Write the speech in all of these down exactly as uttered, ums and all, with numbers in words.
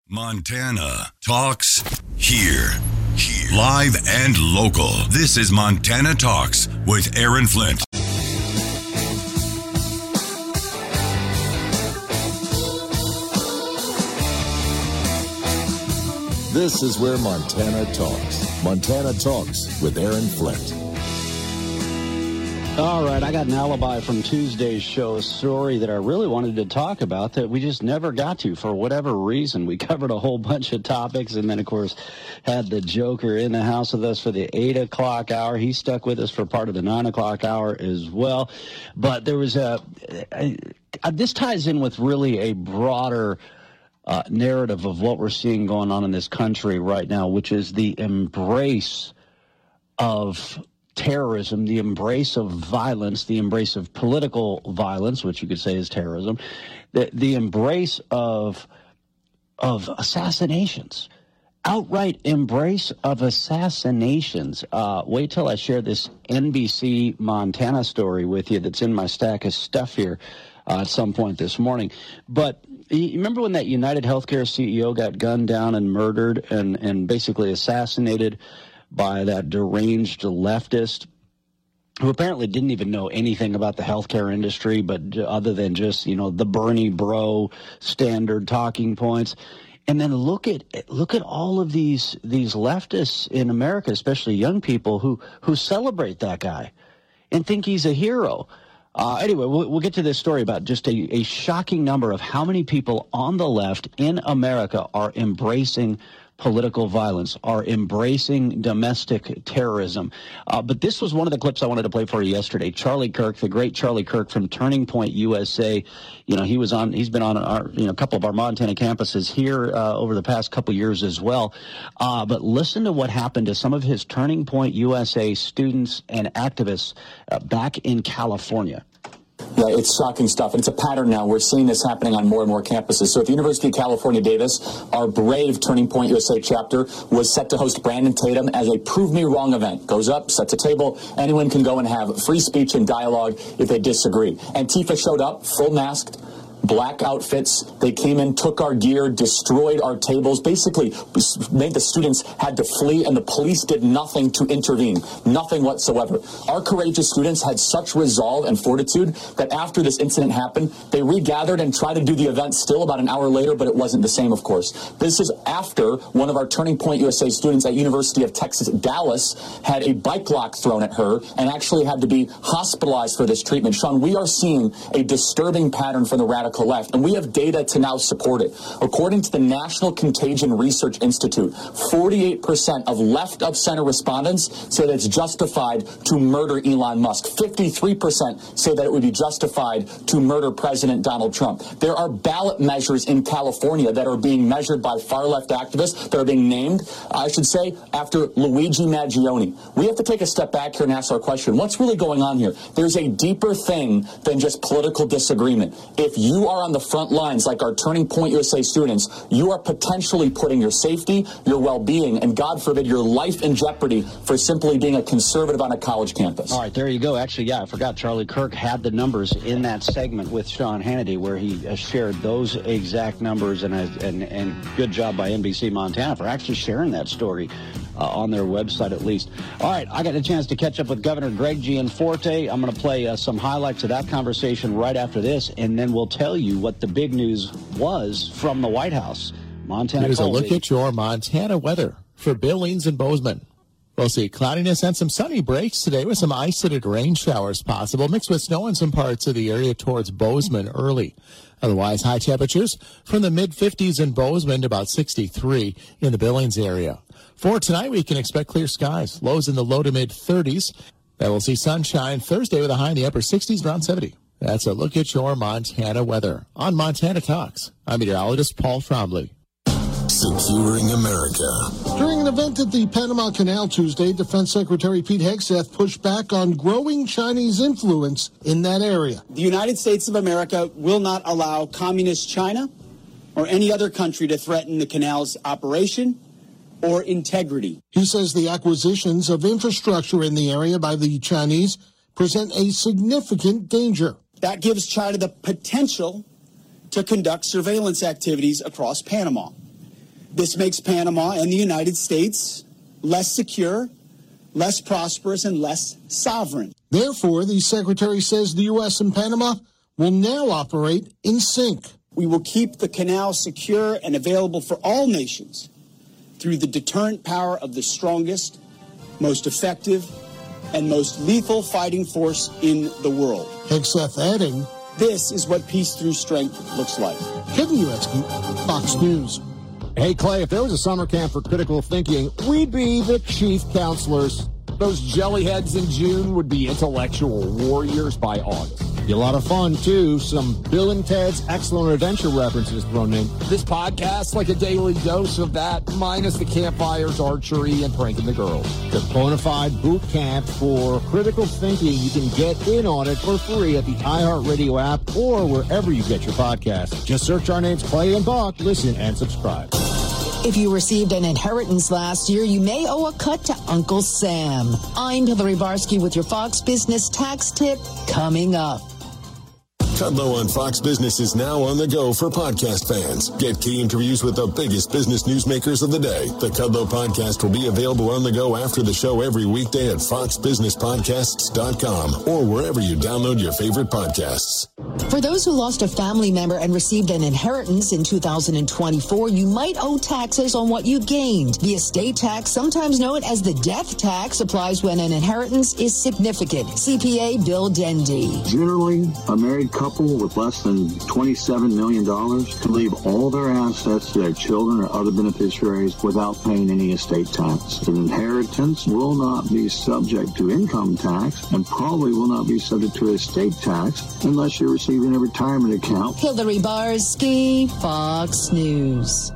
Montana Talks here. Here. Live and local. This is Montana Talks with Aaron Flint. This is where Montana talks. Montana Talks with Aaron Flint. All right, I got an alibi from Tuesday's show, a story that I really wanted to talk about that we just never got to for whatever reason. We covered a whole bunch of topics and then, of course, had the Joker in the house with us for the eight o'clock hour. He stuck with us for part of the nine o'clock hour as well. But there was a, a, a this ties in with really a broader uh, narrative of what we're seeing going on in this country right now, which is the embrace of terrorism, the embrace of violence, the embrace of political violence, which you could say is terrorism, the, the embrace of of assassinations, outright embrace of assassinations. Uh, wait till I share this N B C Montana story with you that's in my stack of stuff here uh, at some point this morning. But you remember when that United Healthcare C E O got gunned down and murdered and, and basically assassinated by that deranged leftist who apparently didn't even know anything about the healthcare industry, but other than just, you know, the Bernie bro standard talking points. And then look at look at all of these these leftists in America, especially young people who who celebrate that guy and think he's a hero. Uh, anyway, we'll, we'll get to this story about just a, a shocking number of how many people on the left in America are embracing political violence, are embracing domestic terrorism. Uh, but this was one of the clips I wanted to play for you yesterday. Charlie Kirk, the great Charlie Kirk from Turning Point U S A. You know, he was on, he's been on our, you know, a couple of our Montana campuses here uh, over the past couple years as well. Uh, but listen to what happened to some of his Turning Point U S A students and activists uh, back in California. Yeah, it's shocking stuff, and it's a pattern now. We're seeing this happening on more and more campuses. So at the University of California, Davis, our brave Turning Point U S A chapter was set to host Brandon Tatum as a Prove Me Wrong event. Goes up, sets a table. Anyone can go and have free speech and dialogue if they disagree. Antifa showed up, full masked, black outfits. They came in, took our gear, destroyed our tables, basically made the students had to flee, and the police did nothing to intervene, nothing whatsoever. Our courageous students had such resolve and fortitude that after this incident happened, they regathered and tried to do the event still about an hour later, but it wasn't the same, of course. This is after one of our Turning Point U S A students at University of Texas, Dallas, had a bike lock thrown at her and actually had to be hospitalized for this treatment. Sean, we are seeing a disturbing pattern from the radical left, and we have data to now support it. According to the National Contagion Research Institute, forty-eight percent of left-of-center respondents say that it's justified to murder Elon Musk. fifty-three percent say that it would be justified to murder President Donald Trump. There are ballot measures in California that are being measured by far-left activists that are being named, I should say, after Luigi Maggioni. We have to take a step back here and ask our question, what's really going on here? There's a deeper thing than just political disagreement. If you are on the front lines like our Turning Point U S A students, you are potentially putting your safety, your well-being, and God forbid your life in jeopardy for simply being a conservative on a college campus. All right, there you go. Actually, yeah, I forgot Charlie Kirk had the numbers in that segment with Sean Hannity where he uh, shared those exact numbers, and, uh, and and good job by N B C Montana for actually sharing that story uh, on their website at least. All right, I got a chance to catch up with Governor Greg Gianforte. I'm going to play uh, some highlights of that conversation right after this, and then we'll tell you what the big news was from the White House. Montana. Here's a look at your Montana weather for Billings and Bozeman. We'll see cloudiness and some sunny breaks today with some isolated rain showers possible, mixed with snow in some parts of the area towards Bozeman early. Otherwise, high temperatures from the mid fifties in Bozeman to about sixty-three in the Billings area. For tonight, we can expect clear skies, lows in the low to mid thirties. Then we'll see sunshine Thursday with a high in the upper sixties, around seventy. That's a look at your Montana weather on Montana Talks. I'm meteorologist Paul Trombley. Securing America. During an event at the Panama Canal Tuesday, Defense Secretary Pete Hegseth pushed back on growing Chinese influence in that area. The United States of America will not allow communist China or any other country to threaten the canal's operation or integrity. He says the acquisitions of infrastructure in the area by the Chinese present a significant danger. That gives China the potential to conduct surveillance activities across Panama. This makes Panama and the United States less secure, less prosperous, and less sovereign. Therefore, the secretary says the U S and Panama will now operate in sync. We will keep the canal secure and available for all nations through the deterrent power of the strongest, most effective, and most lethal fighting force in the world. Hegseth adding, this is what peace through strength looks like. Kevin Uretsky, Fox News. Hey, Clay, if there was a summer camp for critical thinking, we'd be the chief counselors. Those jellyheads in June would be intellectual warriors by August. Be a lot of fun, too. Some Bill and Ted's Excellent Adventure references thrown in. This podcast's like a daily dose of that, minus the campfires, archery, and pranking the girls. The bona fide boot camp for critical thinking. You can get in on it for free at the iHeartRadio app or wherever you get your podcasts. Just search our names, Clay and Buck. Listen and subscribe. If you received an inheritance last year, you may owe a cut to Uncle Sam. I'm Hillary Barsky with your Fox Business Tax Tip coming up. Kudlow on Fox Business is now on the go for podcast fans. Get key interviews with the biggest business newsmakers of the day. The Kudlow podcast will be available on the go after the show every weekday at fox business podcasts dot com or wherever you download your favorite podcasts. For those who lost a family member and received an inheritance in two thousand twenty-four, you might owe taxes on what you gained. The estate tax, sometimes known as the death tax, applies when an inheritance is significant. C P A Bill Dendy. Generally, a married couple with less than twenty-seven million dollars can leave all their assets to their children or other beneficiaries without paying any estate tax. An inheritance will not be subject to income tax and probably will not be subject to estate tax unless you're receiving a retirement account. Hillary Barsky, Fox News.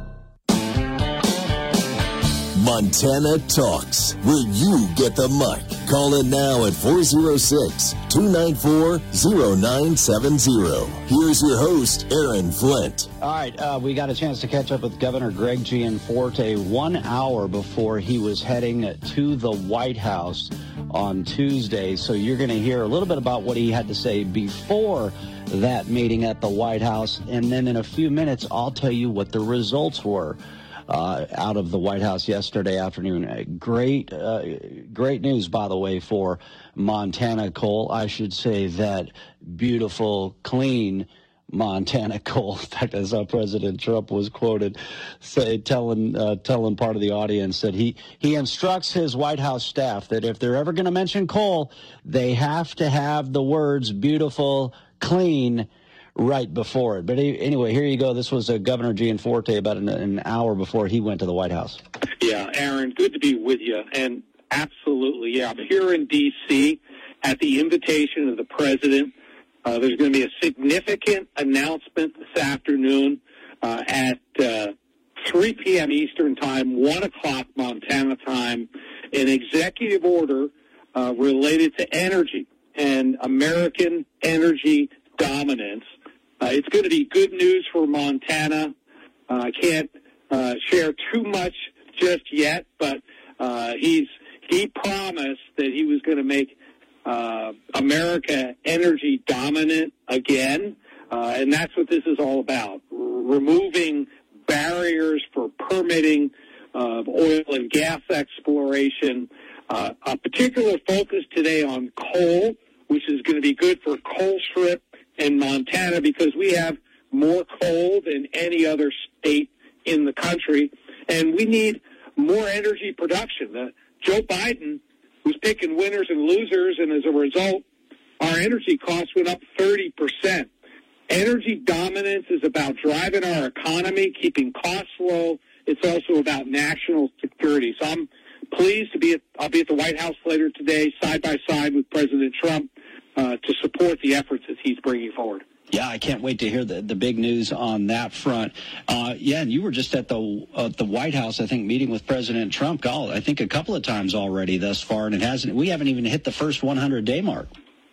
Montana Talks, where you get the mic. Call in now at four oh six, two nine four, oh nine seven oh. Here's your host, Aaron Flint. All right, uh, we got a chance to catch up with Governor Greg Gianforte one hour before he was heading to the White House on Tuesday. So you're going to hear a little bit about what he had to say before that meeting at the White House. And then in a few minutes, I'll tell you what the results were. Uh, out of the White House yesterday afternoon. Uh, great, uh, great news, by the way, for Montana coal. I should say that beautiful, clean Montana coal. In fact, as how President Trump was quoted, say, telling uh, telling part of the audience that he, he instructs his White House staff that if they're ever going to mention coal, they have to have the words beautiful, clean, right before it. But anyway, here you go. This was uh, Governor Gianforte about an, an hour before he went to the White House. Yeah, Aaron, good to be with you. And absolutely, yeah, I'm here in D C at the invitation of the president. Uh, there's going to be a significant announcement this afternoon uh, at uh, three p.m. Eastern Time, one o'clock Montana time, an executive order uh, related to energy and American energy dominance. Uh, it's going to be good news for Montana. Uh, I can't uh, share too much just yet, but uh, he's he promised that he was going to make uh, America energy dominant again, uh, and that's what this is all about, R- removing barriers for permitting of oil and gas exploration, uh, a particular focus today on coal, which is going to be good for Colstrip in Montana because we have more coal than any other state in the country, and we need more energy production. Uh, Joe Biden was picking winners and losers, and as a result, our energy costs went up thirty percent. Energy dominance is about driving our economy, keeping costs low. It's also about national security. So I'm pleased to be at, I'll be at the White House later today, side by side with President Trump, Uh, to support the efforts that he's bringing forward. Yeah, I can't wait to hear the, the big news on that front. Uh, yeah, and you were just at the at the White House, I think, meeting with President Trump, God, I think a couple of times already thus far, and it hasn't. We haven't even hit the first one hundred day mark.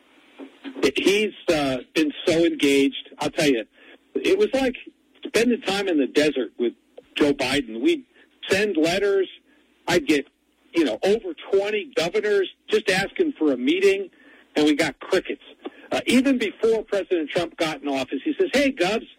He's uh, been so engaged. I'll tell you, it was like spending time in the desert with Joe Biden. We'd send letters. I'd get, you know, over twenty governors just asking for a meeting. And we got crickets. Uh, even before President Trump got in office, he says, hey, Govs,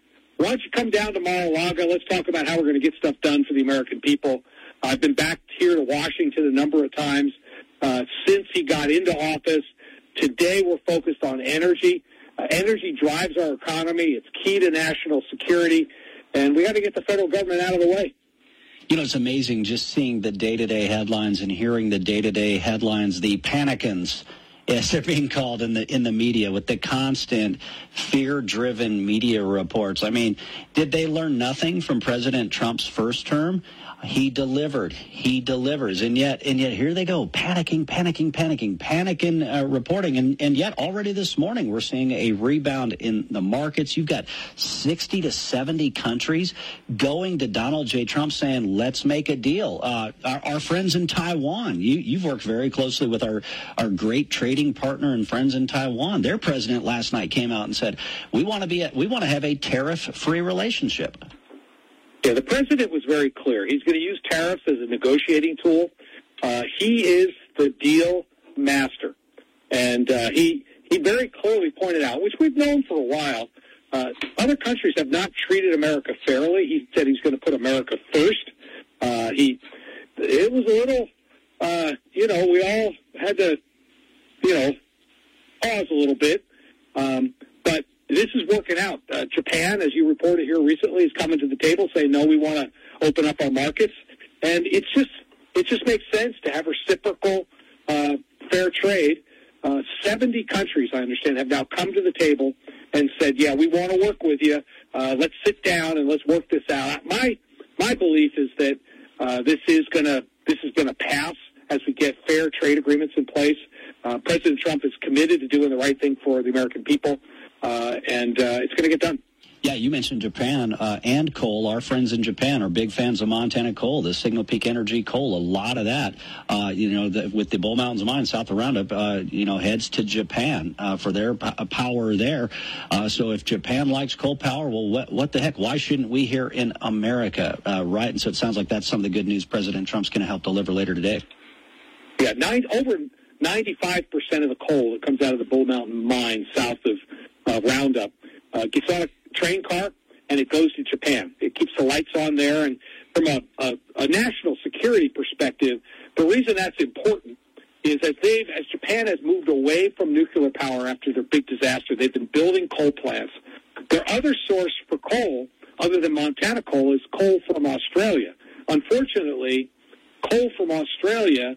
why don't you come down to Mar-a-Lago? Let's talk about how we're going to get stuff done for the American people. I've been back here to Washington a number of times uh, since he got into office. Today we're focused on energy. Uh, energy drives our economy. It's key to national security, and we got to get the federal government out of the way. You know, it's amazing just seeing the day-to-day headlines and hearing the day-to-day headlines, the panicans, as they're being called in the in the media, with the constant fear-driven media reports. I mean, did they learn nothing from President Trump's first term? He delivered. He delivers. And yet, and yet here they go, panicking, panicking, panicking, panicking, uh, reporting. And, and yet already this morning we're seeing a rebound in the markets. You've got sixty to seventy countries going to Donald J. Trump saying, let's make a deal. Uh, our, our friends in Taiwan, you, you've worked very closely with our, our great trading partner and friends in Taiwan. Their president last night came out and said, we want to be, a, we want to have a tariff-free relationship. Yeah, the president was very clear. He's going to use tariffs as a negotiating tool. Uh, he is the deal master. And uh, he he very clearly pointed out, which we've known for a while, uh, other countries have not treated America fairly. He said he's going to put America first. Uh, he It was a little, uh, you know, we all had to, you know, pause a little bit. Um, but this is working out. Uh, Japan, as you reported here recently, is coming to the table saying, no, we want to open up our markets. And it's just it just makes sense to have reciprocal uh, fair trade. Uh, seventy countries, I understand, have now come to the table and said, yeah, we want to work with you. Uh, let's sit down and let's work this out. My my belief is that uh, this is going to this is going to pass as we get fair trade agreements in place. Uh, President Trump is committed to doing the right thing for the American people. Uh, and uh, it's going to get done. Yeah, you mentioned Japan uh, and coal. Our friends in Japan are big fans of Montana coal, the Signal Peak Energy coal. A lot of that, uh, you know, the, with the Bull Mountains mine south of Roundup, uh, you know, heads to Japan uh, for their p- power there. Uh, so if Japan likes coal power, well, what, what the heck? Why shouldn't we here in America, uh, right? And so it sounds like that's some of the good news President Trump's going to help deliver later today. Yeah, nine, over ninety-five percent of the coal that comes out of the Bull Mountain mine south of uh, Roundup uh, gets on a train car and it goes to Japan. It keeps the lights on there. And from a, a, a national security perspective, the reason that's important is as they've, as Japan has moved away from nuclear power after their big disaster, they've been building coal plants. Their other source for coal, other than Montana coal, is coal from Australia. Unfortunately, coal from Australia,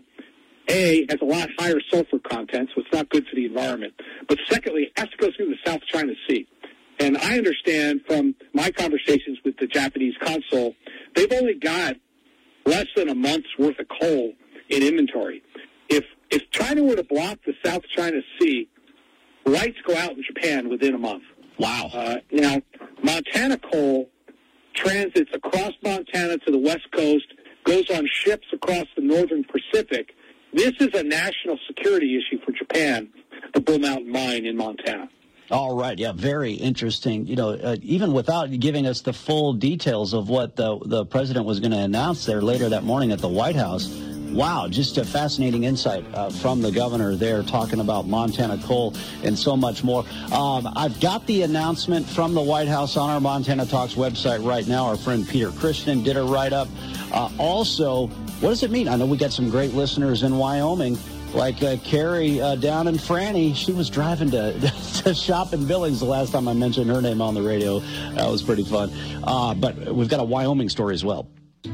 A, has a lot higher sulfur content, so it's not good for the environment. But secondly, it has to go through the South China Sea. And I understand from my conversations with the Japanese consul, they've only got less than a month's worth of coal in inventory. If if China were to block the South China Sea, lights go out in Japan within a month. Wow. Uh, now, Montana coal transits across Montana to the West Coast, goes on ships across the northern Pacific. This is a national security issue for Japan, the Bull Mountain mine in Montana. All right. Yeah, very interesting. You know, uh, even without giving us the full details of what the, the president was going to announce there later that morning at the White House, wow, just a fascinating insight uh, from the governor there talking about Montana coal and so much more. Um, I've got the announcement from the White House on our Montana Talks website right now. Our friend Peter Christian did a write-up. Uh, also, what does it mean? I know we got some great listeners in Wyoming, like uh, Carrie uh, down in Franny. She was driving to, to shop in Billings the last time I mentioned her name on the radio. That was pretty fun. Uh, but we've got a Wyoming story as well.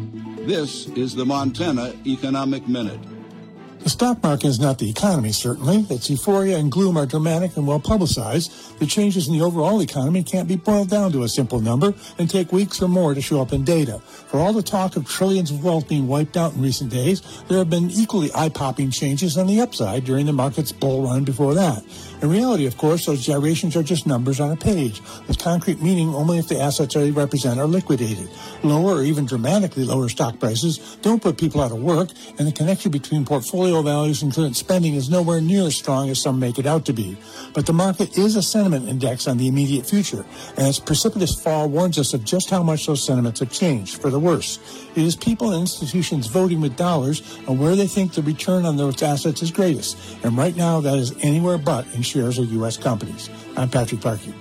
This is the Montana Economic Minute. The stock market is not the economy, certainly. Its euphoria and gloom are dramatic and well publicized. The changes in the overall economy can't be boiled down to a simple number and take weeks or more to show up in data. For all the talk of trillions of wealth being wiped out in recent days, there have been equally eye-popping changes on the upside during the market's bull run before that. In reality, of course, those gyrations are just numbers on a page, with concrete meaning only if the assets they represent are liquidated. Lower or even dramatically lower stock prices don't put people out of work, and the connection between portfolio values and current spending is nowhere near as strong as some make it out to be. But the market is a sentiment index on the immediate future, and its precipitous fall warns us of just how much those sentiments have changed for the worse. It is people and institutions voting with dollars on where they think the return on those assets is greatest, and right now that is anywhere but in shares of U S companies. I'm Patrick Parkey.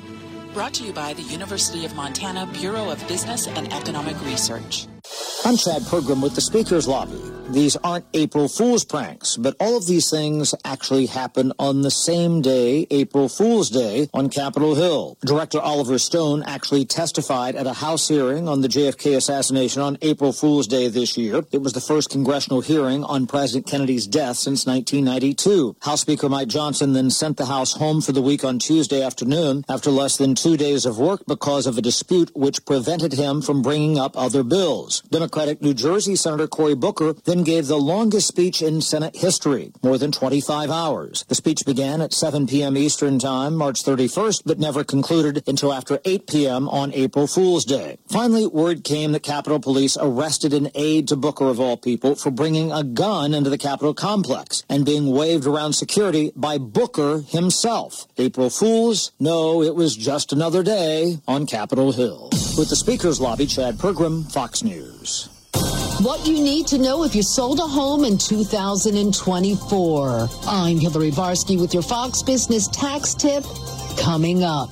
Brought to you by the University of Montana Bureau of Business and Economic Research. I'm Chad Pergram with the Speaker's Lobby. These aren't April Fool's pranks, but all of these things actually happen on the same day, April Fool's Day, on Capitol Hill. Director Oliver Stone actually testified at a House hearing on the J F K assassination on April Fool's Day this year. It was the first congressional hearing on President Kennedy's death since nineteen ninety-two. House Speaker Mike Johnson then sent the House home for the week on Tuesday afternoon after less than two days of work because of a dispute which prevented him from bringing up other bills. Democratic New Jersey Senator Cory Booker then gave the longest speech in Senate history, more than twenty-five hours. The speech began at seven p.m. Eastern Time, March thirty-first, but never concluded until after eight p.m. on April Fool's Day. Finally, word came that Capitol Police arrested an aide to Booker, of all people, for bringing a gun into the Capitol complex and being waved around security by Booker himself. April Fools? No, it was just another day on Capitol Hill. With the Speaker's Lobby, Chad Pergram, Fox News. What you need to know if you sold a home in two thousand twenty-four. I'm Hillary Varsky with your Fox Business Tax Tip coming up.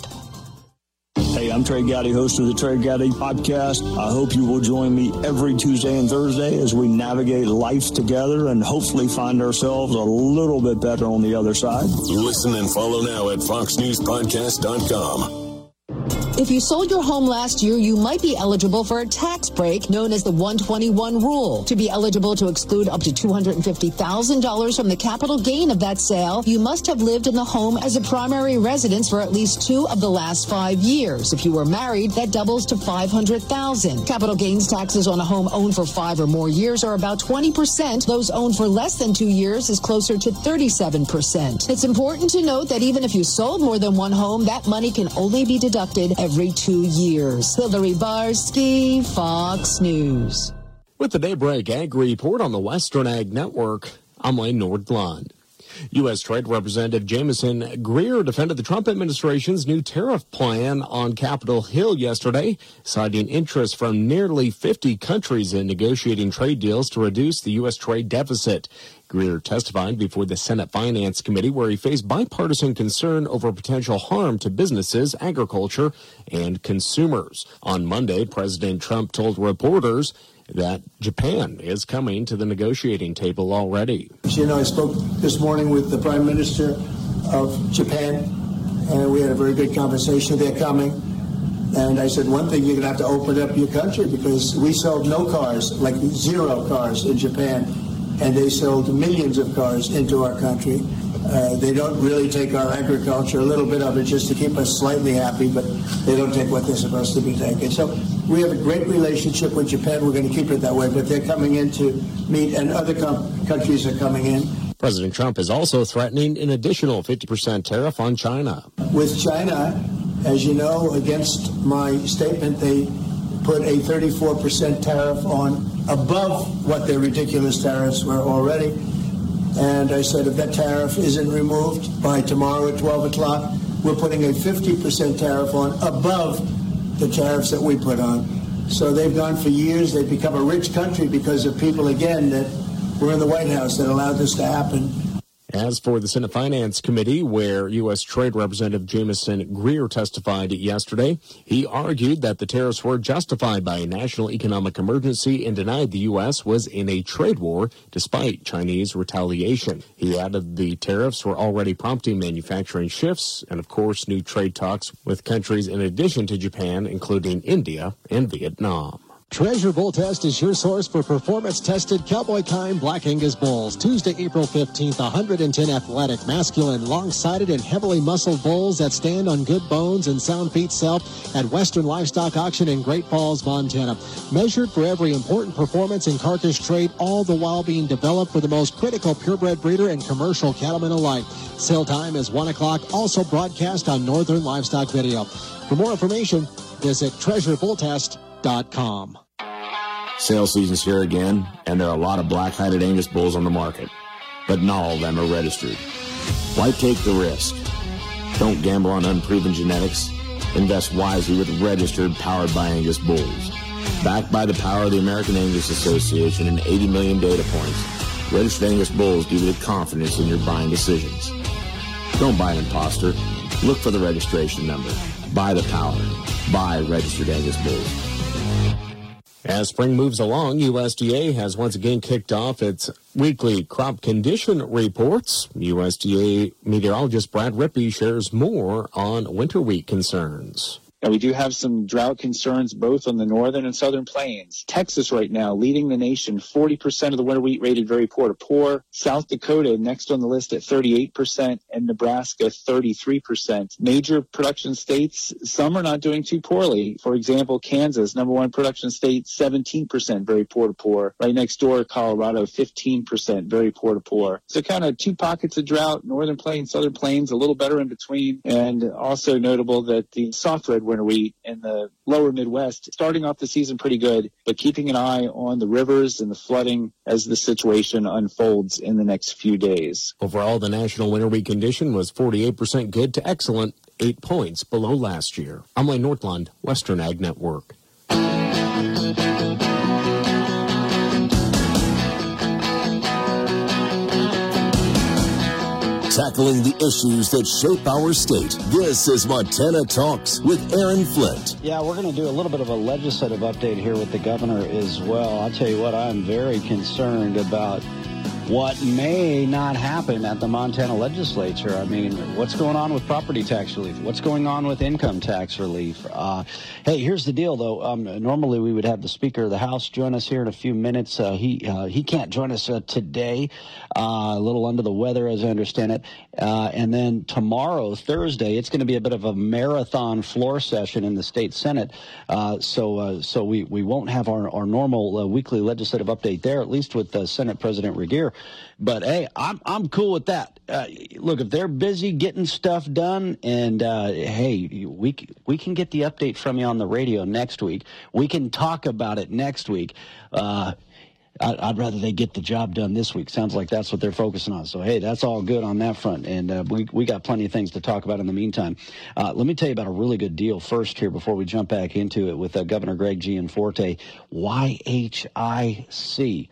Hey, I'm Trey Gowdy, host of the Trey Gowdy Podcast. I hope you will join me every Tuesday and Thursday as we navigate life together and hopefully find ourselves a little bit better on the other side. Listen and follow now at fox news podcast dot com. If you sold your home last year, you might be eligible for a tax break known as the one twenty-one rule. To be eligible to exclude up to two hundred fifty thousand dollars from the capital gain of that sale, you must have lived in the home as a primary residence for at least two of the last five years. If you were married, that doubles to five hundred thousand dollars. Capital gains taxes on a home owned for five or more years are about twenty percent. Those owned for less than two years is closer to thirty-seven percent. It's important to note that even if you sold more than one home, that money can only be deducted every every two years. Hillary Barsky, Fox News. With the Daybreak Ag Report on the Western Ag Network, I'm Wayne Nordlund. U S. Trade Representative Jameson Greer defended the Trump administration's new tariff plan on Capitol Hill yesterday, citing interest from nearly fifty countries in negotiating trade deals to reduce the U S trade deficit. Greer testified before the Senate Finance Committee, where he faced bipartisan concern over potential harm to businesses, agriculture, and consumers. On Monday, President Trump told reporters that Japan is coming to the negotiating table already. You know, I spoke this morning with the Prime Minister of Japan, and we had a very good conversation. They're coming. And I said, one thing, you're going to have to open up your country because we sold no cars, like zero cars in Japan, and they sold millions of cars into our country. Uh, they don't really take our agriculture, a little bit of it just to keep us slightly happy, but they don't take what they're supposed to be taking. So we have a great relationship with Japan. We're going to keep it that way, but they're coming in to meet, and other com- countries are coming in. President Trump is also threatening an additional fifty percent tariff on China. With China, as you know, against my statement, they put a thirty-four percent tariff on above what their ridiculous tariffs were already. And I said, if that tariff isn't removed by tomorrow at twelve o'clock, we're putting a fifty percent tariff on above the tariffs that we put on. So they've gone for years. They've become a rich country because of people, again, that were in the White House that allowed this to happen. As for the Senate Finance Committee, where U S. Trade Representative Jameson Greer testified yesterday, he argued that the tariffs were justified by a national economic emergency and denied the U S was in a trade war despite Chinese retaliation. He added the tariffs were already prompting manufacturing shifts and, of course, new trade talks with countries in addition to Japan, including India and Vietnam. Treasure Bull Test is your source for performance-tested Cowboy Kind Black Angus bulls. Tuesday, April fifteenth, one hundred ten athletic, masculine, long-sided, and heavily muscled bulls that stand on good bones and sound feet sell at Western Livestock Auction in Great Falls, Montana. Measured for every important performance in carcass trade, all the while being developed for the most critical purebred breeder and commercial cattlemen alike. Sale time is one o'clock, also broadcast on Northern Livestock Video. For more information, visit treasure bull test dot com. Sale season's here again, and there are a lot of black-hided Angus bulls on the market, but not all of them are registered. Why take the risk? Don't gamble on unproven genetics. Invest wisely with registered, powered by Angus bulls. Backed by the power of the American Angus Association and eighty million data points, registered Angus bulls give you the confidence in your buying decisions. Don't buy an imposter. Look for the registration number. Buy the power. Buy registered Angus bulls. As spring moves along, U S D A has once again kicked off its weekly crop condition reports. U S D A meteorologist Brad Rippey shares more on winter wheat concerns. Now, we do have some drought concerns both on the northern and southern plains. Texas right now leading the nation, forty percent of the winter wheat rated very poor to poor. South Dakota next on the list at thirty-eight percent and Nebraska thirty-three percent. Major production states, some are not doing too poorly. For example, Kansas, number one production state, seventeen percent very poor to poor. Right next door, Colorado, fifteen percent very poor to poor. So kind of two pockets of drought, northern plains, southern plains, a little better in between. And also notable that the soft red winter wheat in the lower Midwest starting off the season pretty good, but keeping an eye on the rivers and the flooding as the situation unfolds in the next few days. Overall, the national winter wheat condition was forty-eight percent good to excellent, eight points below last year. I'm Lane Northland, Western Ag Network. Tackling the issues that shape our state. This is Montana Talks with Aaron Flint. Yeah, we're going to do a little bit of a legislative update here with the governor as well. I'll tell you what, I'm very concerned about what may not happen at the Montana legislature. I mean, what's going on with property tax relief? What's going on with income tax relief? Uh, hey, here's the deal, though. Um, normally, we would have the Speaker of the House join us here in a few minutes. Uh, he uh, he can't join us uh, today. Uh, a little under the weather, as I understand it. Uh, and then tomorrow, Thursday, it's going to be a bit of a marathon floor session in the state Senate. Uh, so uh, so we, we won't have our, our normal uh, weekly legislative update there, at least with uh, Senate President Regier. But, hey, I'm I'm cool with that. Uh, look, if they're busy getting stuff done, and, uh, hey, we, we can get the update from you on the radio next week. We can talk about it next week. Uh, I'd, I'd rather they get the job done this week. Sounds like that's what they're focusing on. So, hey, that's all good on that front. And uh, we, we got plenty of things to talk about in the meantime. Uh, let me tell you about a really good deal first here before we jump back into it with uh, Governor Greg Gianforte, Y H I C.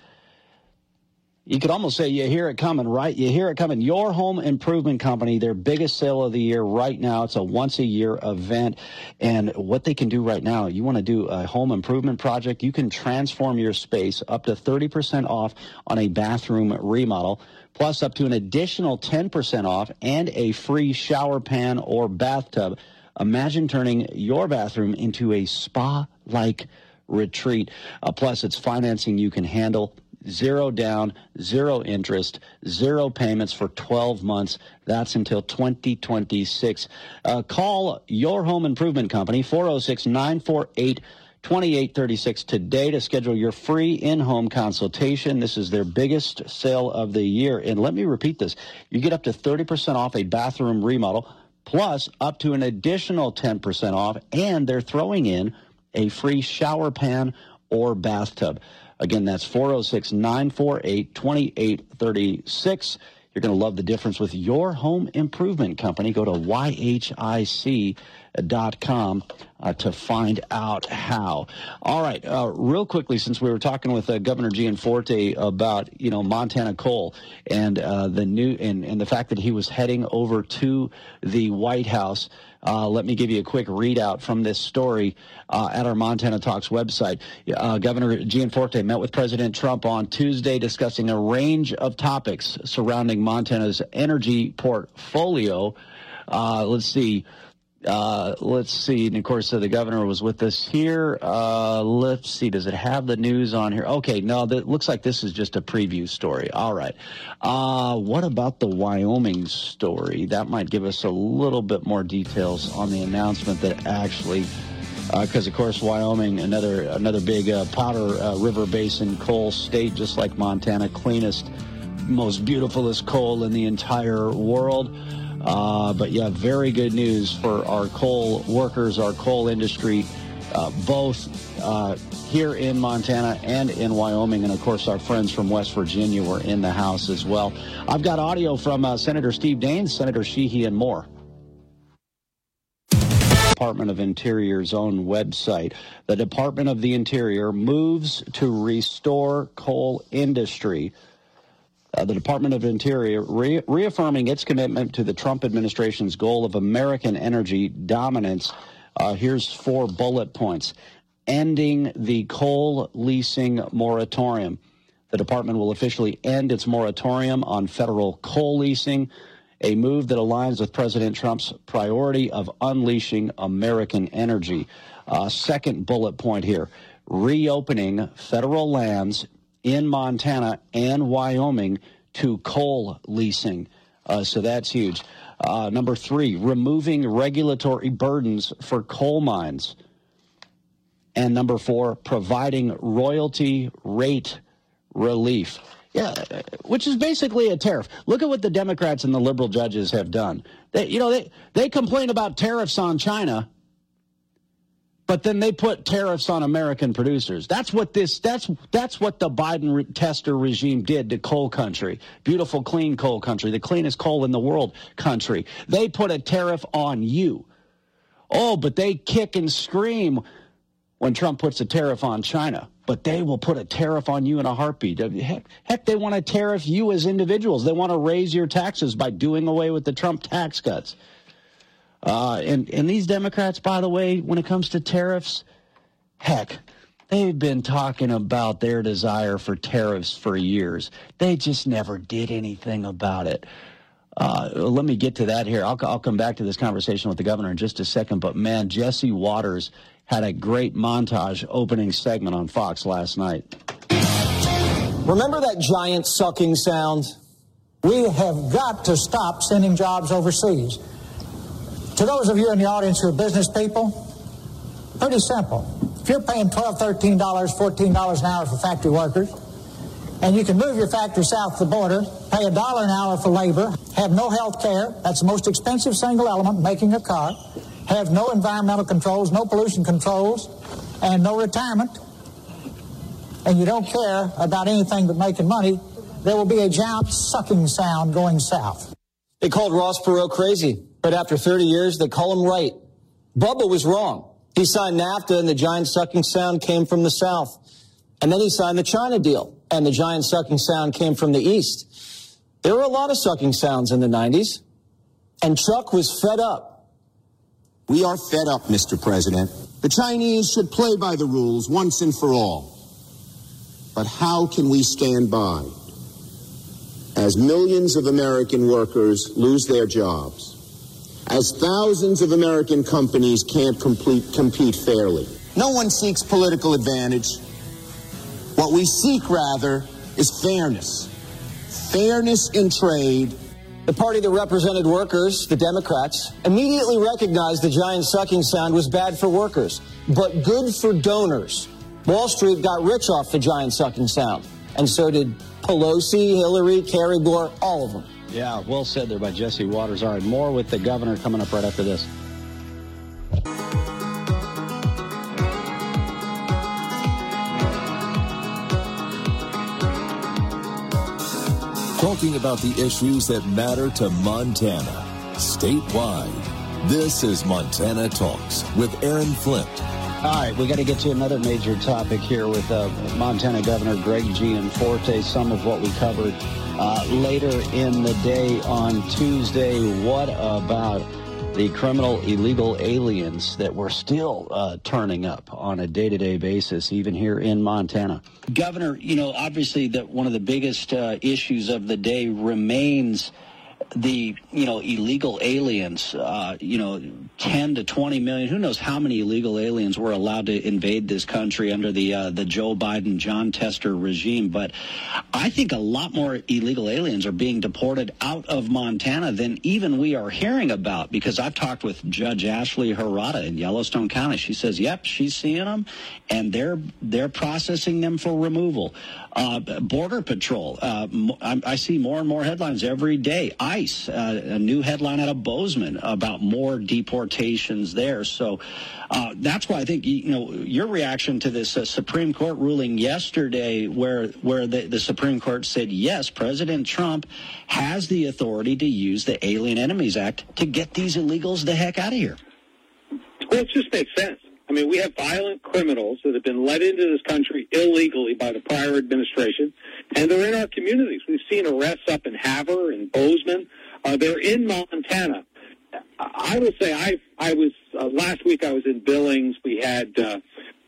You could almost say you hear it coming, right? You hear it coming. Your Home Improvement Company, their biggest sale of the year right now. It's a once-a-year event. And what they can do right now, you want to do a home improvement project, you can transform your space up to thirty percent off on a bathroom remodel, plus up to an additional ten percent off and a free shower pan or bathtub. Imagine turning your bathroom into a spa-like retreat. Uh, plus, it's financing you can handle. Zero down, zero interest, zero payments for twelve months. That's until twenty twenty-six. Uh, call Your Home Improvement Company, four oh six, nine four eight, two eight three six today to schedule your free in-home consultation. This is their biggest sale of the year. And let me repeat this. You get up to thirty percent off a bathroom remodel, plus up to an additional ten percent off, and they're throwing in a free shower pan or bathtub. Again, that's four oh six, nine four eight, two eight three six. You're going to love the difference with Your Home Improvement Company. Go to Y H I C dot com uh, to find out how. All right, uh, real quickly, since we were talking with uh, Governor Gianforte about, you know, Montana coal and uh, the new and, and the fact that he was heading over to the White House. Uh, let me give you a quick readout from this story uh, at our Montana Talks website. Uh, Governor Gianforte met with President Trump on Tuesday discussing a range of topics surrounding Montana's energy portfolio. Uh, let's see. Uh, let's see. And, of course, uh, the governor was with us here. Uh, let's see. Does it have the news on here? Okay. No, that looks like this is just a preview story. All right. Uh, what about the Wyoming story? That might give us a little bit more details on the announcement that actually, because, uh, of course, Wyoming, another another big uh, Powder uh, River Basin coal state, just like Montana, cleanest, most beautifulest coal in the entire world. Uh, but, yeah, very good news for our coal workers, our coal industry, uh, both uh, here in Montana and in Wyoming. And, of course, our friends from West Virginia were in the House as well. I've got audio from uh, Senator Steve Daines, Senator Sheehy, and more. Department of Interior's own website. The Department of the Interior moves to restore coal industry. Uh, the Department of Interior re- reaffirming its commitment to the Trump administration's goal of American energy dominance. Uh, here's four bullet points. Ending the coal leasing moratorium. The department will officially end its moratorium on federal coal leasing, a move that aligns with President Trump's priority of unleashing American energy. Uh, second bullet point here, reopening federal lands in Montana and Wyoming to coal leasing. Uh, so that's huge. Uh, number three, removing regulatory burdens for coal mines. And number four, providing royalty rate relief. Yeah, which is basically a tariff. Look at what the Democrats and the liberal judges have done. They, you know, they, they complain about tariffs on China, but then they put tariffs on American producers. That's what this. That's that's what the Biden re- tester regime did to coal country, beautiful, clean coal country, the cleanest coal in the world country. They put a tariff on you. Oh, but they kick and scream when Trump puts a tariff on China. But they will put a tariff on you in a heartbeat. Heck, heck, they want to tariff you as individuals. They want to raise your taxes by doing away with the Trump tax cuts. Uh, and, and these Democrats, by the way, when it comes to tariffs, heck, they've been talking about their desire for tariffs for years. They just never did anything about it. Uh, let me get to that here. I'll, I'll come back to this conversation with the governor in just a second. But, man, Jesse Waters had a great montage opening segment on Fox last night. Remember that giant sucking sound? We have got to stop sending jobs overseas. To those of you in the audience who are business people, pretty simple. If you're paying twelve dollars, thirteen dollars, fourteen dollars an hour for factory workers, and you can move your factory south of the border, pay a dollar an hour for labor, have no health care, that's the most expensive single element making a car, have no environmental controls, no pollution controls, and no retirement, and you don't care about anything but making money, there will be a giant sucking sound going south. They called Ross Perot crazy, but after thirty years, they call him right. Bubba was wrong. He signed NAFTA, and the giant sucking sound came from the south. And then he signed the China deal, and the giant sucking sound came from the east. There were a lot of sucking sounds in the nineties, and Chuck was fed up. We are fed up, Mister President. The Chinese should play by the rules once and for all. But how can we stand by as millions of American workers lose their jobs, as thousands of American companies can't complete, compete fairly? No one seeks political advantage. What we seek, rather, is fairness. Fairness in trade. The party that represented workers, the Democrats, immediately recognized the giant sucking sound was bad for workers, but good for donors. Wall Street got rich off the giant sucking sound, and so did Pelosi, Hillary, Kerry, Gore, all of them. Yeah, well said there by Jesse Waters. All right, more with the governor coming up right after this. Talking about the issues that matter to Montana, statewide. This is Montana Talks with Aaron Flint. All right, we got to get to another major topic here with uh, Montana Governor Greg Gianforte. Some of what we covered uh, later in the day on Tuesday. What about the criminal illegal aliens that were still uh, turning up on a day-to-day basis, even here in Montana? Governor, you know, obviously that one of the biggest uh, issues of the day remains the, you know, illegal aliens, uh, you know, ten to twenty million. Who knows how many illegal aliens were allowed to invade this country under the uh, the Joe Biden, John Tester regime. But I think a lot more illegal aliens are being deported out of Montana than even we are hearing about, because I've talked with Judge Ashley Harada in Yellowstone County. She says, yep, she's seeing them, and they're they're processing them for removal. Uh, Border Patrol, uh, I, I see more and more headlines every day. ICE, uh, a new headline out of Bozeman about more deportations there. So uh, that's why I think, you know, your reaction to this uh, Supreme Court ruling yesterday, where where the, the Supreme Court said, yes, President Trump has the authority to use the Alien Enemies Act to get these illegals the heck out of here. Well, it just makes sense. I mean, we have violent criminals that have been let into this country illegally by the prior administration, and they're in our communities. We've seen arrests up in Havre and Bozeman. Uh, they're in Montana. I will say I I was uh, last week I was in Billings. We had uh,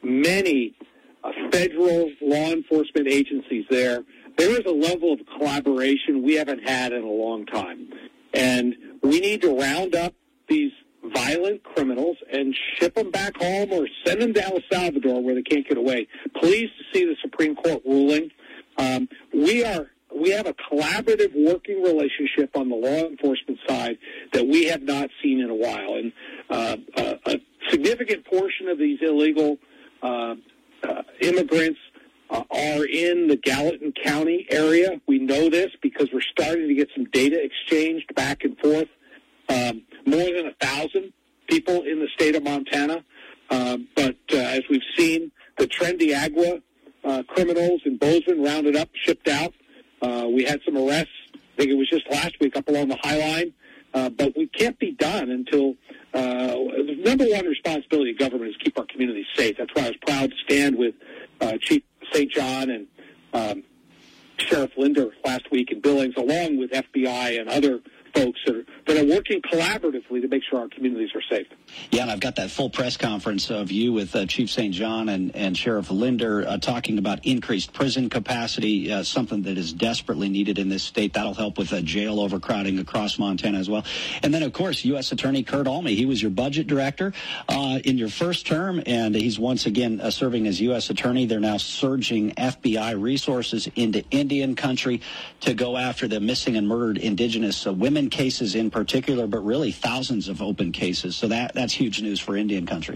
many uh, federal law enforcement agencies there. There is a level of collaboration we haven't had in a long time. And we need to round up these violent criminals and ship them back home or send them to El Salvador where they can't get away. Pleased to see the Supreme Court ruling. Um, we are we have a collaborative working relationship on the law enforcement side that we have not seen in a while. And uh, a, a significant portion of these illegal uh, uh, immigrants Uh, are in the Gallatin County area. We know this because we're starting to get some data exchanged back and forth. Um, more than a thousand people in the state of Montana. Uh, but uh, as we've seen, the Trendy Agua uh, criminals in Bozeman rounded up, shipped out. Uh, we had some arrests. I think it was just last week up along the High Line. Uh, but we can't be done until uh, the number one responsibility of government is keep our communities safe. That's why I was proud to stand with uh, Chief Saint John and um, Sheriff Linder last week in Billings, along with F B I and other folks that are, that are working collaboratively to make sure our communities are safe. Yeah, and I've got that full press conference of you with uh, Chief Saint John and, and Sheriff Linder uh, talking about increased prison capacity, uh, something that is desperately needed in this state. That'll help with uh, jail overcrowding across Montana as well. And then, of course, U S Attorney Kurt Alme. He was your budget director uh, in your first term, and he's once again uh, serving as U S Attorney. They're now surging F B I resources into Indian country to go after the missing and murdered indigenous uh, women cases in particular, but really thousands of open cases. So that that's huge news for Indian country.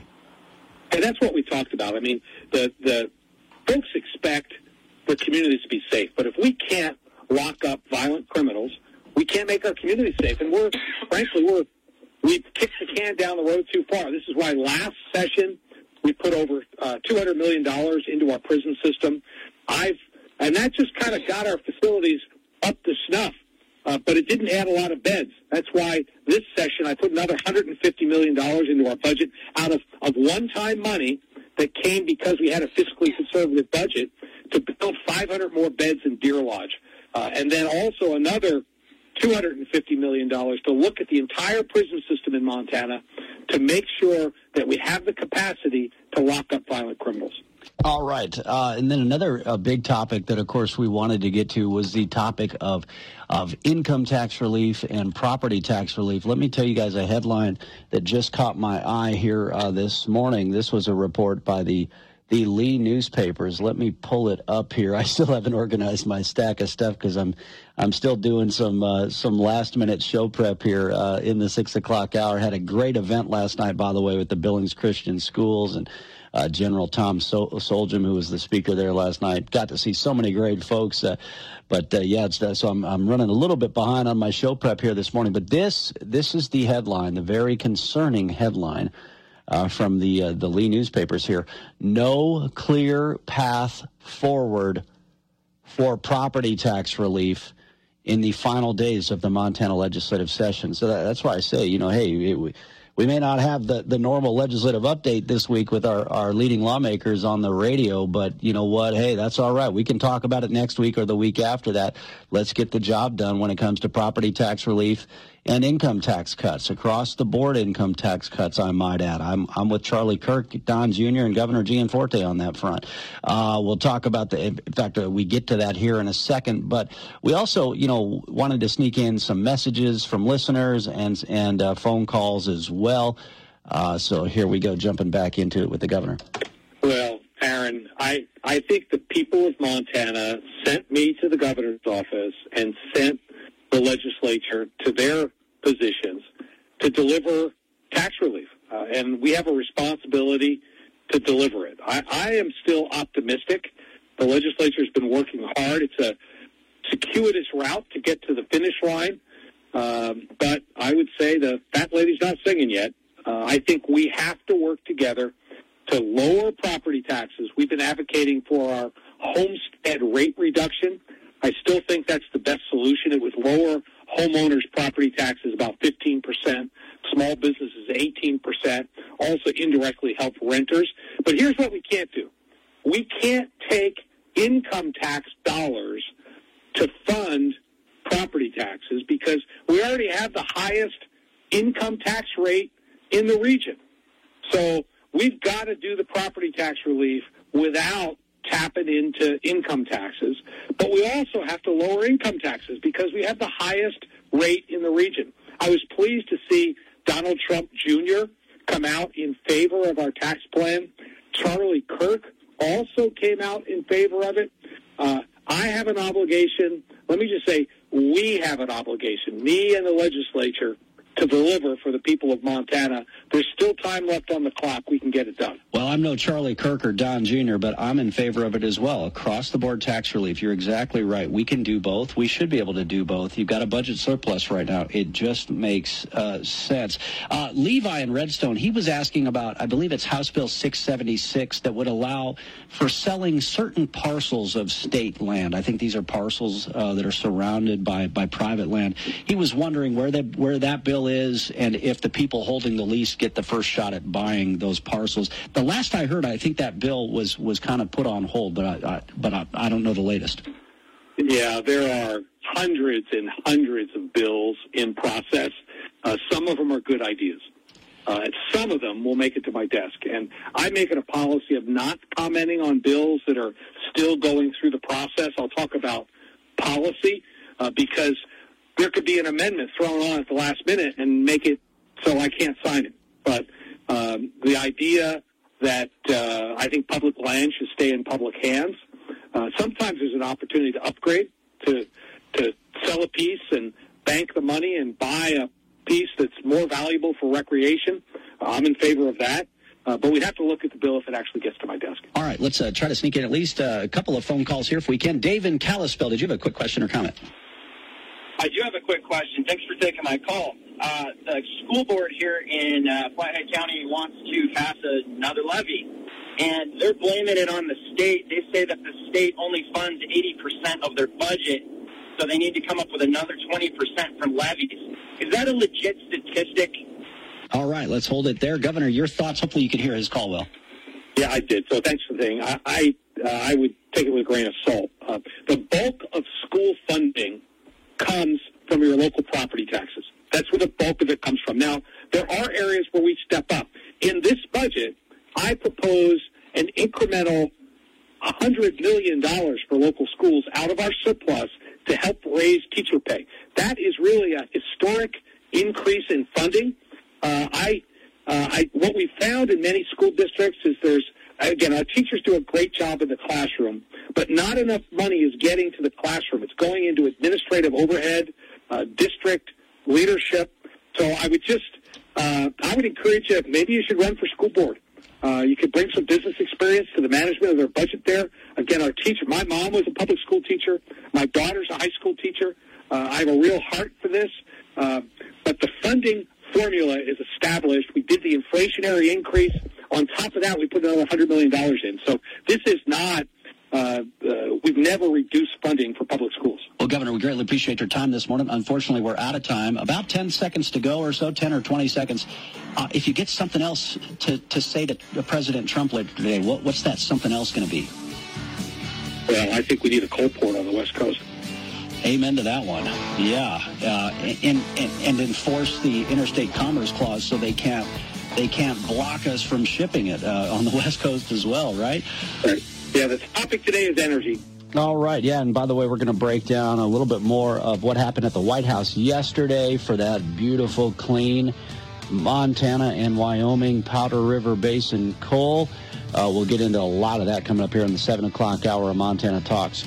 And that's what we talked about. I mean, the the folks expect the communities to be safe, but if we can't lock up violent criminals, we can't make our communities safe. And we're, frankly, we're we've kicked the can down the road too far. This is why last session we put over uh, two hundred million dollars into our prison system. I've and that just kind of got our facilities up to snuff. Uh, but it didn't add a lot of beds. That's why this session I put another one hundred fifty million dollars into our budget out of, of one-time money that came because we had a fiscally conservative budget to build five hundred more beds in Deer Lodge. Uh, and then also another two hundred fifty million dollars to look at the entire prison system in Montana to make sure that we have the capacity to lock up violent criminals. All right. Uh, and then another uh, big topic that, of course, we wanted to get to was the topic of of income tax relief and property tax relief. Let me tell you guys a headline that just caught my eye here uh, this morning. This was a report by the the Lee newspapers. Let me pull it up here. I still haven't organized my stack of stuff because I'm I'm still doing some uh, some last minute show prep here uh, in the six o'clock hour. Had a great event last night, by the way, with the Billings Christian Schools and Uh, General Tom Sol- Soljum, who was the speaker there last night. Got to see so many great folks. Uh, but, uh, yeah, it's, uh, so I'm, I'm running a little bit behind on my show prep here this morning. But this this is the headline, the very concerning headline uh, from the, uh, the Lee newspapers here. No clear path forward for property tax relief in the final days of the Montana legislative session. So that, that's why I say, you know, hey, it, we, We may not have the, the normal legislative update this week with our, our leading lawmakers on the radio, but you know what? Hey, that's all right. We can talk about it next week or the week after that. Let's get the job done when it comes to property tax relief and income tax cuts, across the board income tax cuts, I might add. I'm I'm with Charlie Kirk, Don Junior, and Governor Gianforte on that front. Uh, we'll talk about the, in fact, uh, we get to that here in a second, but we also, you know, wanted to sneak in some messages from listeners and, and uh, phone calls as well. Uh, so here we go, jumping back into it with the governor. Well, Aaron, I, I think the people of Montana sent me to the governor's office and sent the legislature to their positions to deliver tax relief. Uh, and we have a responsibility to deliver it. I, I am still optimistic. The legislature's been working hard. It's a circuitous route to get to the finish line. Um, but I would say the fat lady's not singing yet. Uh, I think we have to work together to lower property taxes. We've been advocating for our homestead rate reduction. I still think that's the best solution. It would lower homeowners' property taxes about fifteen percent, small businesses eighteen percent, also indirectly help renters. But here's what we can't do. We can't take income tax dollars to to fund property taxes because we already have the highest income tax rate in the region. So we've got to do the property tax relief without tapping into income taxes. But we also have to lower income taxes because we have the highest rate in the region. I was pleased to see Donald Trump Junior come out in favor of our tax plan. Charlie Kirk also came out in favor of it. Uh, I have an obligation. Let me just say, we have an obligation, me and the legislature, to deliver for the people of Montana. There's still time left on the clock. We can get it done. Well, I'm no Charlie Kirk or Don Junior, but I'm in favor of it as well. Across-the-board tax relief. You're exactly right. We can do both. We should be able to do both. You've got a budget surplus right now. It just makes uh, sense. Uh, Levi in Redstone, he was asking about, I believe it's House Bill six seventy-six, that would allow for selling certain parcels of state land. I think these are parcels uh, that are surrounded by, by private land. He was wondering where, the, where that bill is and if the people holding the lease get the first shot at buying those parcels. The last I heard, I think that bill was, was kind of put on hold, but I, I but I, I don't know the latest. Yeah, there are hundreds and hundreds of bills in process. Uh, some of them are good ideas. Uh, and some of them will make it to my desk. And I make it a policy of not commenting on bills that are still going through the process. I'll talk about policy uh, because there could be an amendment thrown on at the last minute and make it so I can't sign it. But um, the idea that uh, I think public land should stay in public hands, uh, sometimes there's an opportunity to upgrade, to to sell a piece and bank the money and buy a piece that's more valuable for recreation. Uh, I'm in favor of that. Uh, but we'd have to look at the bill if it actually gets to my desk. All right, let's uh, try to sneak in at least uh, a couple of phone calls here if we can. Dave in Kalispell, did you have a quick question or comment? I do have a quick question. Thanks for taking my call. Uh, the school board here in uh, Flathead County wants to pass another levy, and they're blaming it on the state. They say that the state only funds eighty percent of their budget, so they need to come up with another twenty percent from levies. Is that a legit statistic? All right, let's hold it there. Governor, your thoughts. Hopefully you could hear his call well. Yeah, I did. So thanks for the thing. I, I, uh, I would take it with a grain of salt. Uh, the bulk of school funding comes from your local property taxes. That's where the bulk of it comes from. Now, there are areas where we step up. In this budget, I propose an incremental one hundred million dollars for local schools out of our surplus to help raise teacher pay. That is really a historic increase in funding. Uh, I, uh, I, what we found in many school districts is there's, again, our teachers do a great job in the classroom, but not enough money is getting to the classroom. It's going into administrative overhead, uh, district leadership. So I would just, uh, I would encourage you, maybe you should run for school board. Uh, you could bring some business experience to the management of their budget there. Again, our teacher, my mom was a public school teacher. My daughter's a high school teacher. Uh, I have a real heart for this. Uh, but the funding formula is established. We did the inflationary increase. On top of that, we put another one hundred million dollars in. So this is not, uh, uh, we've never reduced funding for public schools. Well, Governor, we greatly appreciate your time this morning. Unfortunately, we're out of time. About ten seconds to go or so, ten or twenty seconds. Uh, if you get something else to, to say to President Trump later today, what, what's that something else going to be? Well, I think we need a coal port on the West Coast. Amen to that one. Yeah, uh, and, and and enforce the interstate commerce clause so they can't they can't block us from shipping it uh, on the West Coast as well, right? Right. Yeah. The topic today is energy. All right. Yeah, and by the way, we're going to break down a little bit more of what happened at the White House yesterday for that beautiful, clean Montana and Wyoming Powder River Basin coal. Uh, we'll get into a lot of that coming up here in the seven o'clock hour of Montana Talks.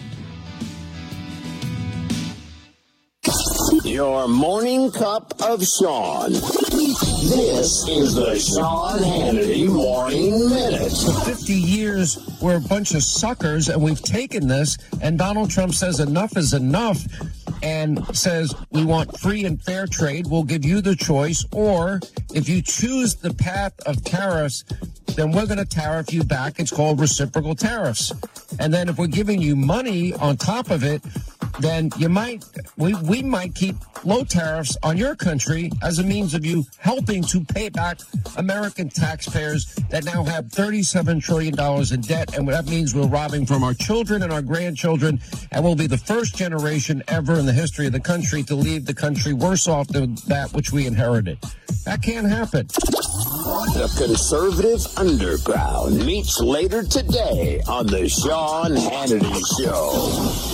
Your morning cup of Sean. This is the Sean Hannity Morning Minute. For fifty years, we're a bunch of suckers, and we've taken this, and Donald Trump says enough is enough, and says we want free and fair trade. We'll give you the choice, or if you choose the path of tariffs, then we're going to tariff you back. It's called reciprocal tariffs. And then if we're giving you money on top of it, then you might, we, we might keep low tariffs on your country as a means of you helping to pay back American taxpayers that now have thirty-seven trillion dollars in debt. And what that means, we're robbing from our children and our grandchildren, and we'll be the first generation ever in the history of the country to leave the country worse off than that which we inherited. That can't happen. The conservative underground meets later today on the Sean Hannity Show.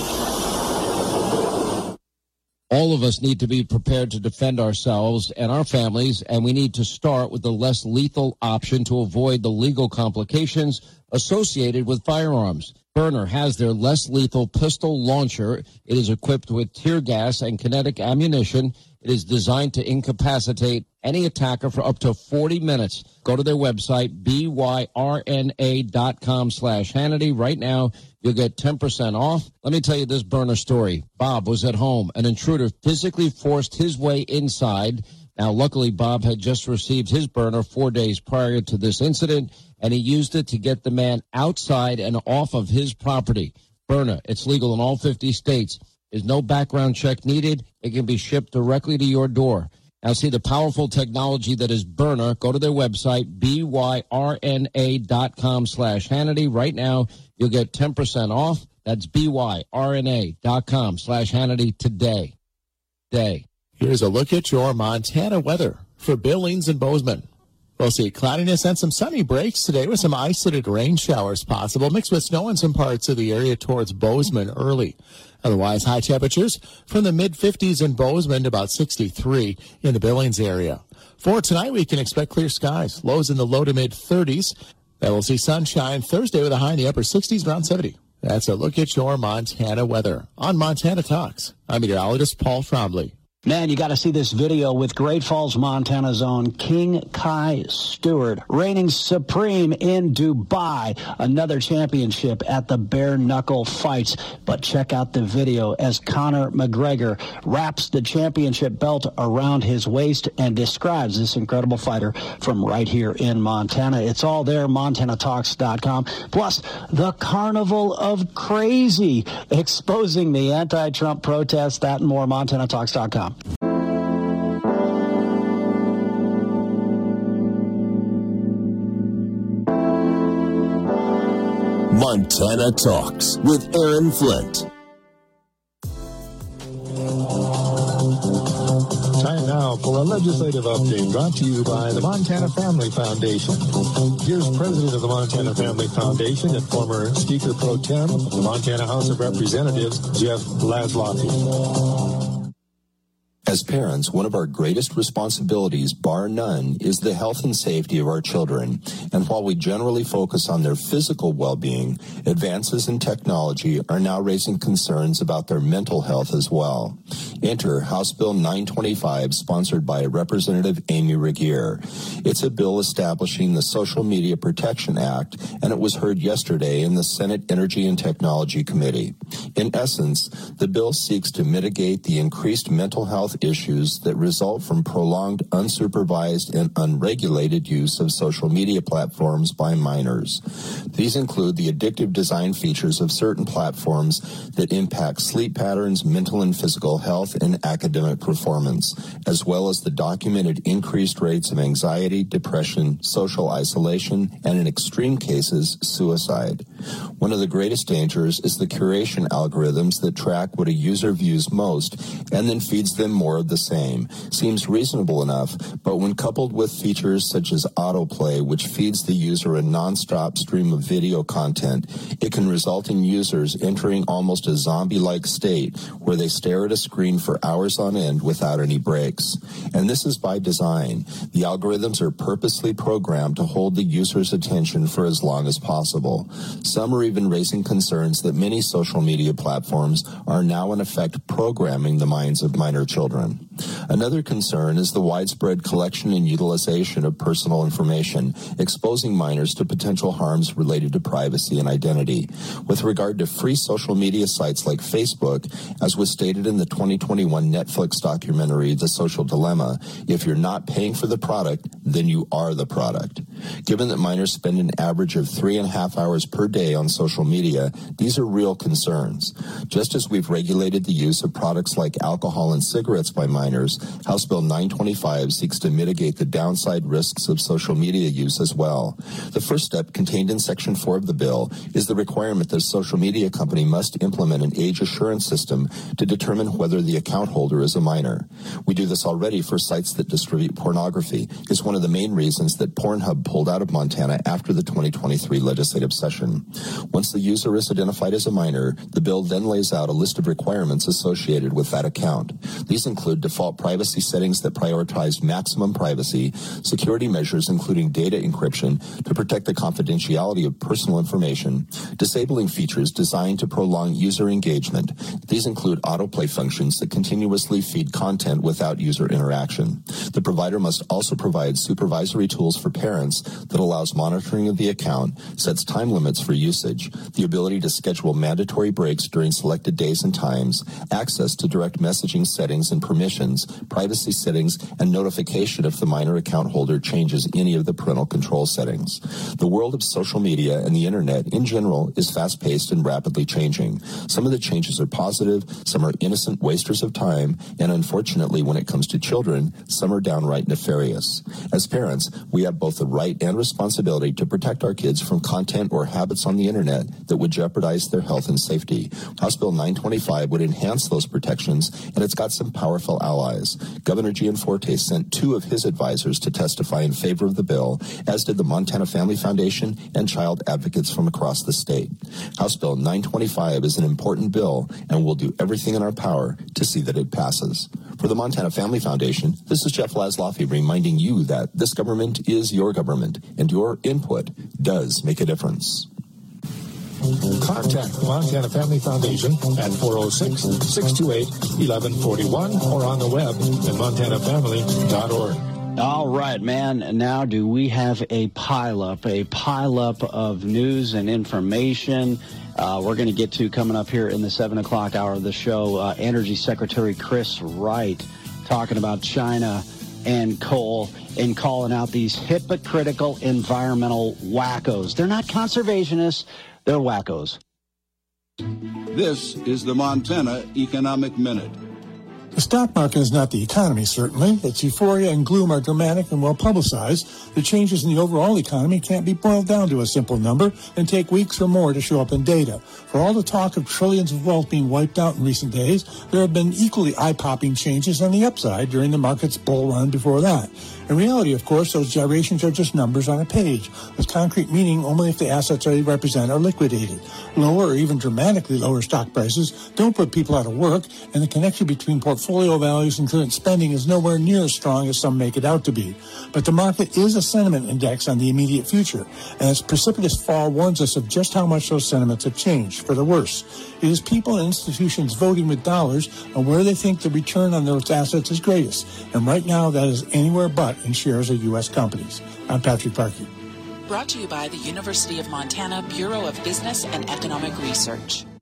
All of us need to be prepared to defend ourselves and our families, and we need to start with the less lethal option to avoid the legal complications associated with firearms. Byrna has their less lethal pistol launcher. It is equipped with tear gas and kinetic ammunition. It is designed to incapacitate any attacker for up to forty minutes. Go to their website, B Y R N A dot com slash Hannity. Right now, you'll get ten percent off. Let me tell you this Byrna story. Bob was at home. An intruder physically forced his way inside. Now, luckily, Bob had just received his Byrna four days prior to this incident, and he used it to get the man outside and off of his property. Byrna, it's legal in all fifty states. There's no background check needed. It can be shipped directly to your door. Now, see the powerful technology that is Byrna. Go to their website, B Y R N A dot com slash Hannity. Right now, you'll get ten percent off. That's B Y R N A dot com slash Hannity today. Day. Here's a look at your Montana weather for Billings and Bozeman. We'll see cloudiness and some sunny breaks today with some isolated rain showers possible, mixed with snow in some parts of the area towards Bozeman early. Otherwise, high temperatures from the mid-fifties in Bozeman to about sixty-three in the Billings area. For tonight, we can expect clear skies, lows in the low to mid-thirties. Then we'll see sunshine Thursday with a high in the upper sixties, around seventy. That's a look at your Montana weather on Montana Talks. I'm meteorologist Paul Trombley. Man, you got to see this video with Great Falls, Montana's own King Kai Stewart reigning supreme in Dubai. Another championship at the bare knuckle fights. But check out the video as Conor McGregor wraps the championship belt around his waist and describes this incredible fighter from right here in Montana. It's all there, Montana Talks dot com. Plus, the Carnival of Crazy, exposing the anti-Trump protests, that and more, Montana Talks dot com. Montana Talks with Aaron Flint. Time now for a legislative update brought to you by the Montana Family Foundation. Here's President of the Montana Family Foundation and former Speaker Pro Tem of the Montana House of Representatives, Jeff Laszlocky. As parents, one of our greatest responsibilities, bar none, is the health and safety of our children. And while we generally focus on their physical well-being, advances in technology are now raising concerns about their mental health as well. Enter House Bill nine twenty-five, sponsored by Representative Amy Regier. It's a bill establishing the Social Media Protection Act, and it was heard yesterday in the Senate Energy and Technology Committee. In essence, the bill seeks to mitigate the increased mental health issues that result from prolonged, unsupervised, and unregulated use of social media platforms by minors. These include the addictive design features of certain platforms that impact sleep patterns, mental and physical health, and academic performance, as well as the documented increased rates of anxiety, depression, social isolation, and in extreme cases, suicide. One of the greatest dangers is the curation algorithms that track what a user views most and then feeds them more of the same. Seems reasonable enough, but when coupled with features such as autoplay, which feeds the user a nonstop stream of video content, it can result in users entering almost a zombie-like state where they stare at a screen for hours on end without any breaks. And this is by design. The algorithms are purposely programmed to hold the user's attention for as long as possible. Some are even raising concerns that many social media platforms are now in effect programming the minds of minor children. children. Another concern is the widespread collection and utilization of personal information, exposing minors to potential harms related to privacy and identity. With regard to free social media sites like Facebook, as was stated in the twenty twenty-one Netflix documentary, The Social Dilemma, if you're not paying for the product, then you are the product. Given that minors spend an average of three and a half hours per day on social media, these are real concerns. Just as we've regulated the use of products like alcohol and cigarettes by minors, House Bill nine twenty-five seeks to mitigate the downside risks of social media use as well. The first step contained in Section four of the bill is the requirement that a social media company must implement an age assurance system to determine whether the account holder is a minor. We do this already for sites that distribute pornography. It's one of the main reasons that Pornhub pulled out of Montana after the twenty twenty-three legislative session. Once the user is identified as a minor, the bill then lays out a list of requirements associated with that account. These include default privacy settings that prioritize maximum privacy, security measures including data encryption to protect the confidentiality of personal information, disabling features designed to prolong user engagement. These include autoplay functions that continuously feed content without user interaction. The provider must also provide supervisory tools for parents that allows monitoring of the account, sets time limits for usage, the ability to schedule mandatory breaks during selected days and times, access to direct messaging settings and permissions, privacy settings, and notification if the minor account holder changes any of the parental control settings. The world of social media and the internet in general is fast-paced and rapidly changing. Some of the changes are positive, some are innocent wasters of time, and unfortunately, when it comes to children, some are downright nefarious. As parents, we have both the right and responsibility to protect our kids from content or habits on the internet that would jeopardize their health and safety. House Bill nine twenty-five would enhance those protections, and it's got some powerful allies. Governor Gianforte sent two of his advisors to testify in favor of the bill, as did the Montana Family Foundation and child advocates from across the state. House Bill nine twenty-five is an important bill, and we'll do everything in our power to see that it passes. For the Montana Family Foundation, this is Jeff Laszloffy reminding you that this government is your government, and your input does make a difference. Contact the Montana Family Foundation at four oh six, six two eight, eleven forty-one or on the web at montana family dot org. All right, man. Now, do we have a pileup, a pileup of news and information? Uh, we're going to get to coming up here in the seven o'clock hour of the show. Uh, Energy Secretary Chris Wright talking about China and coal and calling out these hypocritical environmental wackos. They're not conservationists. They're wackos. This is the Montana Economic Minute. The stock market is not the economy, certainly. Its euphoria and gloom are dramatic and well publicized. The changes in the overall economy can't be boiled down to a simple number and take weeks or more to show up in data. For all the talk of trillions of wealth being wiped out in recent days, there have been equally eye-popping changes on the upside during the market's bull run before that. In reality, of course, those gyrations are just numbers on a page, with concrete meaning only if the assets they represent are liquidated. Lower or even dramatically lower stock prices don't put people out of work, and the connection between portfolio values and current spending is nowhere near as strong as some make it out to be. But the market is a sentiment index on the immediate future, and its precipitous fall warns us of just how much those sentiments have changed, for the worse. It is people and institutions voting with dollars on where they think the return on those assets is greatest, and right now that is anywhere but in shares of U S companies. I'm Patrick Parkey. Brought to you by the University of Montana Bureau of Business and Economic Research.